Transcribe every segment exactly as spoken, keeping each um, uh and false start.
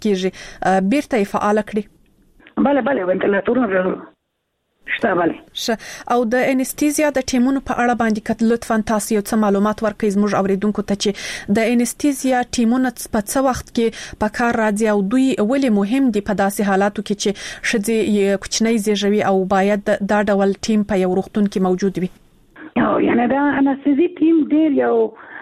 کیږي بیرته فعال کړي؟ بله بله وینټیلیټرونه شته بله. او د انستیزیا د ټیمونو په اړه باندې کت لطفاً تاسو یو څه معلومات ورکړئ زموږ اوریدونکو ته چې د انستیزیا ټیمونو په څه وخت کې په کار راځي او دوی ولې مهم دي په داسې حالاتو کې چې شذې کوچنی زیږوي او باید دا ډول ټیم په یو روغتون کې موجود وي. یعنی دا انستیزي ټیم ډیر یو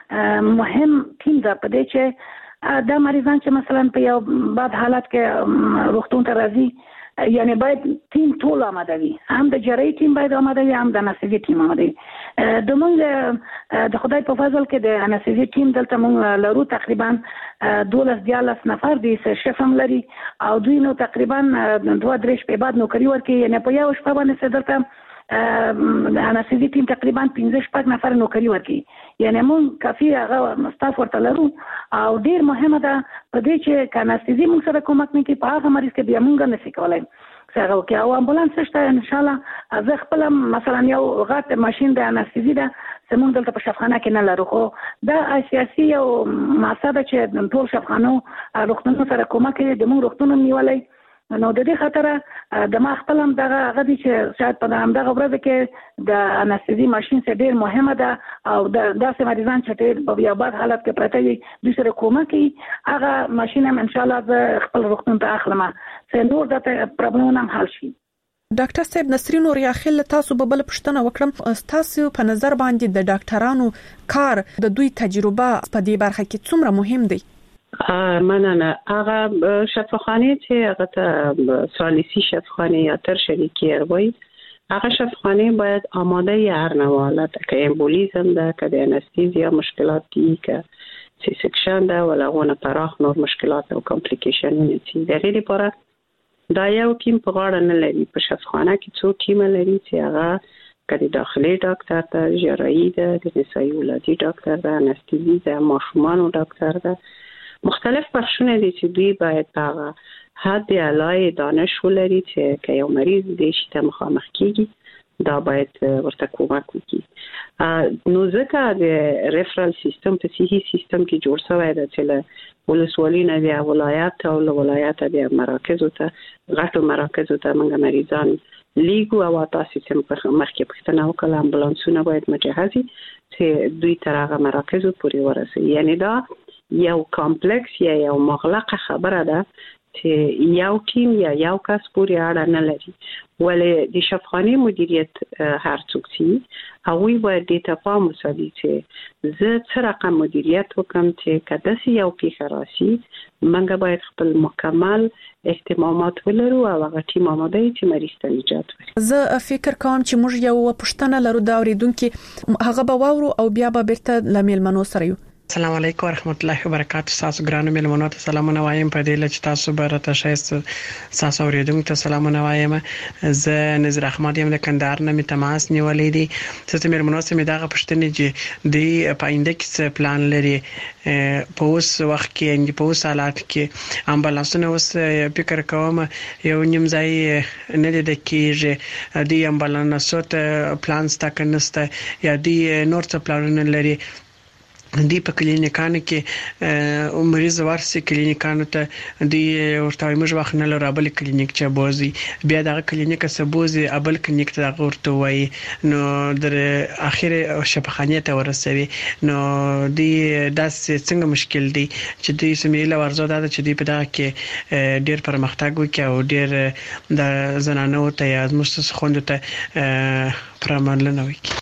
مهم ټیم ده په دې چې دا مریضان چې مثلا په یو بد حالت کې روغتون ته راځي یعنی باید ټیم ټول آماده وي، هم د جراحي ټیم باید آماده وي، هم د انستیزي ټیم آماده وي. د موږ د خدای په فضل کې د انستیزي ټیم دلته موږ لرو تقریبا دولس دیالس نفر دي چې شفم لري او دوی نو تقریبا دوه درې شپې بعد نوکری ورکوي، یعنی په یو شپه باندې دلته د انستیزي ټیم تقریبا پنځه شپږ نفر نوکری ورکوي، یعنی موږ کافي هغه سټاف ورته لرو او ډیر مهمه ده په دې چې انستیزي موږ سره کومک نه کوي په هغه مریض کې بیا موږ نه شي کولای څنګه وکړو. او امبولانس شته ان شاء الله زه خپل مثلا یو غټ ماشين د انستیزي ده زموږ دلته په شفاخانه کې نه لرو، خو دا اساسي یو مقصد چې ټول شفاخانو روغتونونو سره کومک کوي د موږ روغتونونو نیولای. نو د دې خاطر د ما خپل هم دغه غدي چې شاید په همدغه ورځ کې د انستیزي ماشين څخه ډیر مهمه ده او د داسې مریضان چې ډیر په یو بد حالت کې پراته وي د سره کومک کوي هغه ماشين هم ان شاء الله خپل روغتون ته اخلم چې نور د پرابلم هم حل شي. ډاکټر صاحب نسرین اوریاخیل تاسو به بل پښتنه وکړم، تاسو په نظر باندې د ډاکټرانو کار د دوی تجربه په دې برخه کې څومره مهم دی؟ مننه. هغه شفاخانه چې هغه ته ثالثی شفاخانه یا ترشری کیر وای هغه شفاخانه باید آماده هر نوع حالت که امبولیزم ده که د انستیزیا مشکلات دي که سی سکشن ده ولغونه پراخ نور مشکلات او کمپلیکیشنونه دي. د غیر لپاره دا یو ټیم په غاړه نه لري. په شفاخانه کې څو ټیم لري چې هغه کدي داخلي ډاکټر ته، جراحي ده، د نسایي ولادي ډاکټر ده، انستیزي ده، ماشومانو ډاکټر ده، مختلف بخشونه دي چې دوی باید هغه حد اعلی دانش ولري چې که یو مریض دې شي ته مخامخ کیږي دا باید ورته کومک وکړي. نو ځکه د ریفرال سیستم په صحي سیستم کې جوړ شوی دی چې له ولسوالۍ نه بیا ولایت او له ولایت بیا مراکزو ته غټو مراکزو ته موږ مریضان لیګو او تاسو چې مخکې پښتنه وکړه امبولانسونه باید مجهزي چې دوی تر هغه مراکزو پورې ورسوي. یعنی دا یو کمپلیکس یا یو مغلقه خبره ده چې یو ټیم یا یو کس پورې اړه نه لري، ولې د شفاخانه مدیریت هر څوک سي هغوی باید د تفاهم وساتي چې زه څه رقم مدیریت وکم چې کله چې یو پیښه راشي موږ باید خپل مکمل اهتمامات ولرو او هغه ټیم آماده چې مریض ته نجات ورکړي. زه فکر کوم چې موږ یو پښتنه لرو دا اوریدونکو هغه به واورو او بیا به بیرته لمیل منو سره یو. السلام علیکم ورحمت الله وبرکاتہ. تاسو ګرانو ملمنو ته سلامونه وایم په دې لچ تاسو برته شایسته تاسو اوریدونکو ته سلامونه وایم. زه نذیر احمد یم د کندهار نه می تماس نیولې دي چې ملمنو سره می دغه پښتنې چې د پاینده کې پلان لري په اوس وخت کې ان په اوس حالات کې امبولانسونه اوس فکر کوم یو نیم ځای نه د کېږي د امبولانسو ته پلان ستا کنسته یا د نور څه پلانونه لري دی په کلینیکانو کې مریض ورسې کلینیکانو ته دی ورته موږ وخت نه لرو بل کلینیک چې بوزي بیا دغه کلینیک څخه بوزي بل کلینیک ته ورته وای نو در اخر شفاخانه ته ورسوي. نو دی داس څنګه مشکل دی چې دی سمېله ورزو دا چې دی په دغه کې ډیر پرمختګ وکړي او ډیر د زنانو ته یا مستس خوند ته پرمانلنه وکړي.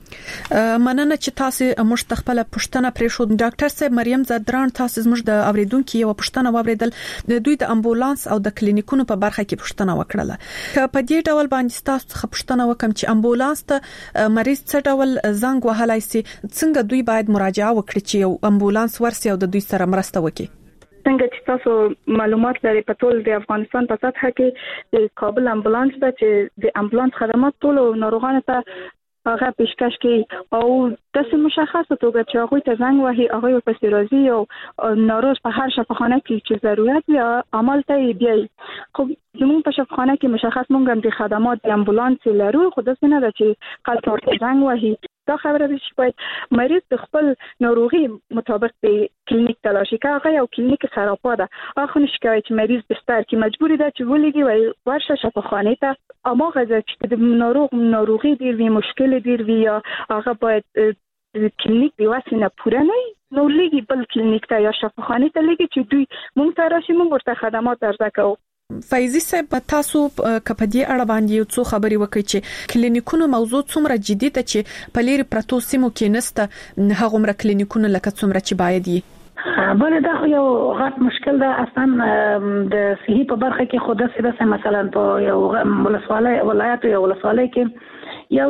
مننه چې تاسو موږ تخپل پښتنه پرې شو. ډاکټر صاحب مریم زدران تاسو موږ د اوریدونکو یو پښتنه واوریدل د دوی د امبولانس او د کلینیکونو په برخه کې پښتنه وکړه. که په دې ډول باندې تاسو څخه پښتنه وکم چې امبولانس ته مریض څه ډول زنګ وهلای سي څنګه دوی باید مراجعه وکړي چې یو امبولانس ورسي او د دوی سره مرسته وکړي. څنګه چې تاسو معلومات لري په ټول د افغانستان په سطح کې د کابل امبولانس د چې د امبولانس خدمات ټول ناروغانو ته هغه پیشکش کوي او تاسو مشخصه توګه چې هغه ته زنګ وهي هغه په سیرازي او ناروغ په هر شفاخانه کې چې ضرورت وي عمل ته بیاي. خو زموږ په شفاخانه کې مشخص مونږ هم د خدمات د امبولانس لرو، خو د څه نه ده چې خلک ورته زنګ وهي دا خبره ده چې باید مریض د خپل ناروغي مطابق به کلینیک تلاشي که هغه یو کلینیک سراپا ده هغه نشي کوي چې مریض بستر کې مجبوری ده چې ولګي و ورشه شفاخانه ته اما غزه چې د ناروغ ناروغي ډیر وی مشکل ډیر وی یا هغه باید کلینیک دی واسنه پوره نه نو لګي بل کلینیک ته یا شفاخانه ته لګي چې دوی مونږ ته راشي مونږ ورته خدمات ارزه کوو. فایزي صاحب تاسو کپدي اړه باندې یو څو خبري وکړي چې کلینیکونو موضوع څومره جدي ده چې په لیر پروتو سیمو کې نسته هغه مر کلینیکونو لکه څومره چې باید یې بل دا یو غټ مشکل ده اصلا د صحي په برخه کې خوده سره مثلا په یو ولسوالۍ ولایت یو ولسوالۍ کې یو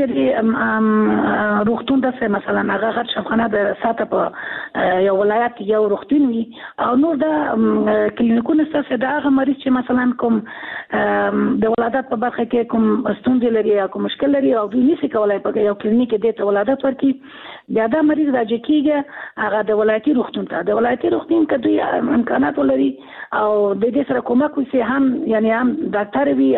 چې روغتون ده مثلا هغه غټ شفاخانه د ساته په یو ولایت یو روغتون وي او نور د کلینیکونو سره د هغه مریض چې مثلا کوم د ولادت په برخه کې کوم ستونزې لري یا کوم مشکل لري او دوی نشي کولای په یو کلینیک کې د ولادت ورکړي بیا دا مریض راځي کېږي هغه د ولایتي روغتون ته د ولایتي روغتون کې دوی امکانات لري او د دې سره کومک وسی هم یعنی هم ډاکټر وي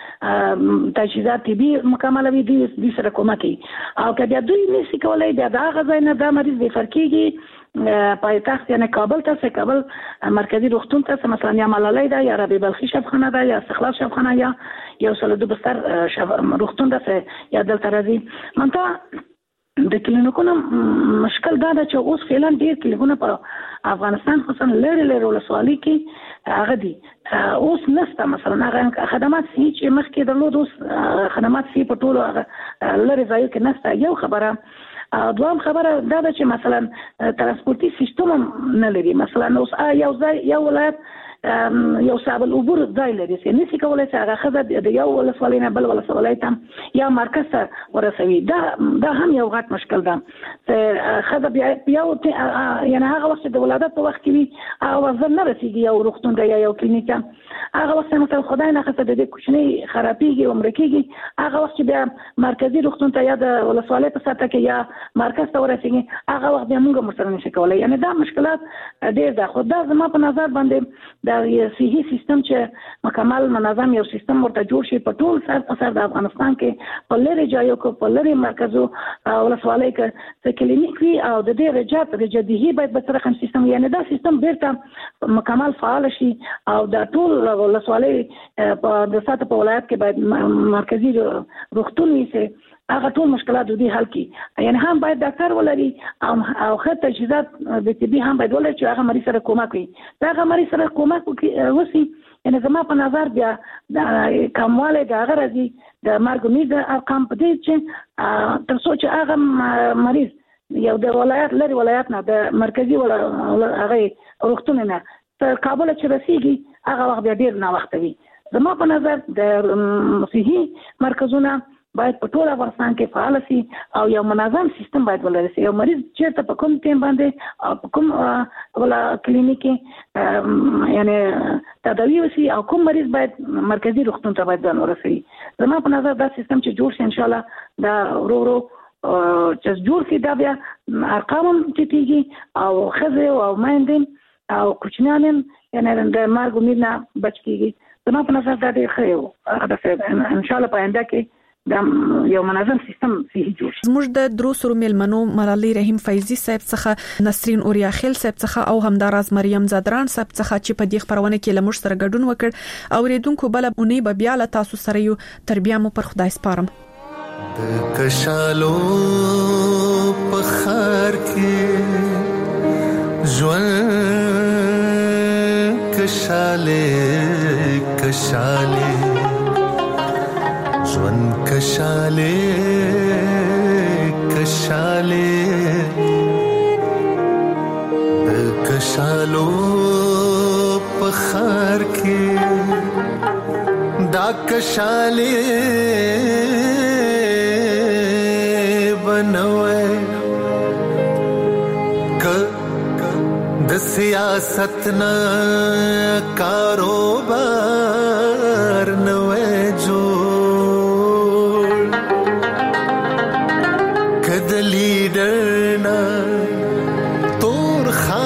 هم تجهیزات طبي مکمل وي د سره کومک او کله دوی نشي کولای دا هغه ځای نه د مریض د فرکیږي پایتخت یعنی کابل ته کابل مرکزی روغتون ته مثلا یا ملالۍ ده یا ربیع بلخی شفاخانه ده یا استقلال شفاخانه یا یو سل دو بستر روغتون ده یا دلته راځي منته د کلینیکونو مشکل دا ده چې اوس فعلا ډیر کلینیکونه په افغانستان خصوصا لری لری ولسوالۍ کې هغه دي اوس نسته مثلا هغه خدمات سي چې مخکې درلود اوس خدمات سي په ټولو لری ځایو کې نسته یو خبره دوام خبره دا ده چې مثلا ترانسپورتي سیستم نه لري مثلا اوس یو ځای یو ولایت یو صاحب العبور ځای لري چې نشي کولای چې هغه خزه د یو ولسوالۍ نه بل ولسوالۍ ته یا مرکز ته ورسوي دا دا هم یو غټ مشکل ده چې خزه بیا یو یعنی هغه وخت د ولادت په وخت کې وي او ځل نه رسیږي یو روغتون دی یا یو کلینیک هغه وخت مثلا خدای نه خسته د کوچنی خرابېږي عمر کېږي هغه وخت بیا مرکزی روغتون ته یا د ولسوالۍ په ساته کې یا مرکز ته ورسیږي هغه وخت بیا موږ مسره نشي کولای یعنی دا مشکلات ډېر ده خو دا زما په نظر باندې دا صحي سیستم چې مکمل منظم یو سیستم ورته جوړ شي په ټول سر په سر د افغانستان کې په لری ځایو کې په لری مرکزو ولسوالۍ کې چې کلینیک وي او د دې رجات د جدي باید به سره سیستم یعنی دا سیستم بیرته مکمل فعال شي او د ټول ولسوالۍ په د ساته په ولایت کې باید مرکزی روغتون وي چې هغه ټول مشکلات دوی حل کړي یعنی هم باید ډاکټر ولري او او خه تجهیزات د طبي هم باید ولري چې هغه مریض سره کومک وکړي دا هغه مریض سره کومک وکړي یعنی زما په نظر بیا د کمواله د هغه راځي د مرګ امید ارقام په دې چې تر څو چې هغه مریض یو د ولایت لري ولایت نه د مرکزی ولا هغه روغتون نه تر کابل چې رسیږي هغه وخت بیا ډیر نه وخت وي زما په نظر د صحي مرکزونه باید په ټول افغانستان کې فعال شي او یو منظم سیستم باید ولري یو مریض چې ته په کوم ټیم باندې په کوم ولا کلینیک یعنی تداوی وشي او کوم مریض باید مرکزی روغتون ته باید ځان ورسوي زما په نظر دا سیستم چې جوړ شي ان شاء الله دا ورو ورو چې جوړ شي دا بیا ارقام ټیټیږي او خزه او مایندین او کوچنیان یعنی د مرګ امید نه بچ کیږي زما په نظر دا ډیر ښه یو ان شاء الله په آینده کې دا یو منظم سیستم صحیح جوړ شي زموږ د دروسرو ملمنو ملالۍ رحیم فایزي صاحب څخه نسرین اوریا خیل صاحب څخه او همداراز مریم زادران صاحب څخه چې په دې خبرونه کې لمر سره ګډون وکړ او ریدونکو بل اونۍ به بیا له تاسو سره یو تربیه مو پر خدای سپارم د کشالو په خار کې ژوند کشاله کشاله ژوند کشاله کشاله د کشالو په خار کې دا کشاله بنوي ک د سیاست نه کاروبار نوې جو لیډرنا تور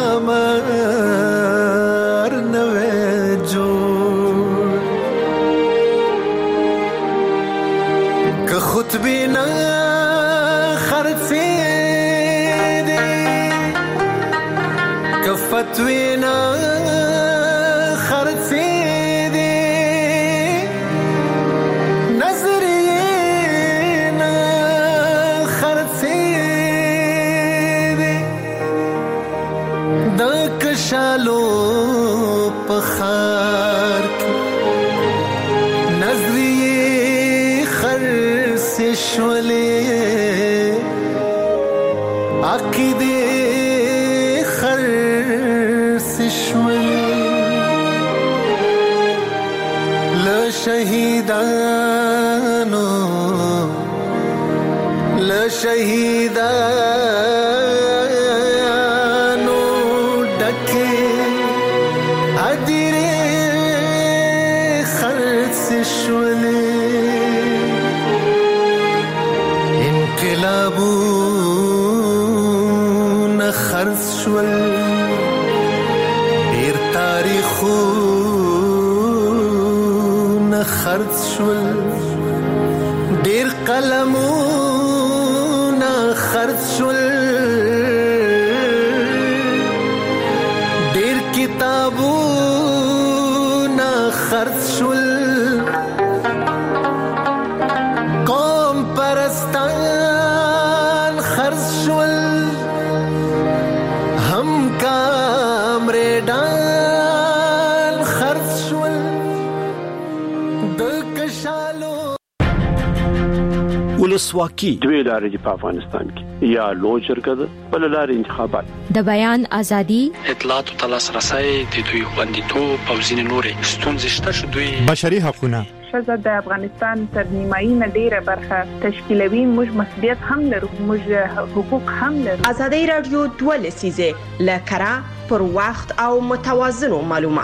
خامر نوې جوړ که خطبه نه خرڅ فتوینا خرڅې دي نظریه نه خرڅې دي د کشالو په خار کې نظریه خرڅې شولې عقیده شهیدانو ل شهیدانو ډکه ادیره خرڅ شولې انقلابونه خرڅ شول ډیر تاریخو خرڅ شول ډیر قلمونه خرڅ شول ډیر کتابونه خرڅ شول قوم پرستان خرڅ شول هم کامریدان خرڅ شول ولسواکي دوی لارې په افغانستان کې یا لوجرګه بل لارې انتخابات د بیان ازادي اطلاعات او تلاسرسي د دوی خوندیتوب او ځینې نورې ستونزې شته چې دوی بشري حقوقونه ښځه د افغانستان تر نیمایي نه ډیره برخه تشکیلوي موږ مسؤلیت هم لرو موږ حقوق هم لرو ازادي رادیو دوه لسیزه لکرا پر وخت او متوازن معلومات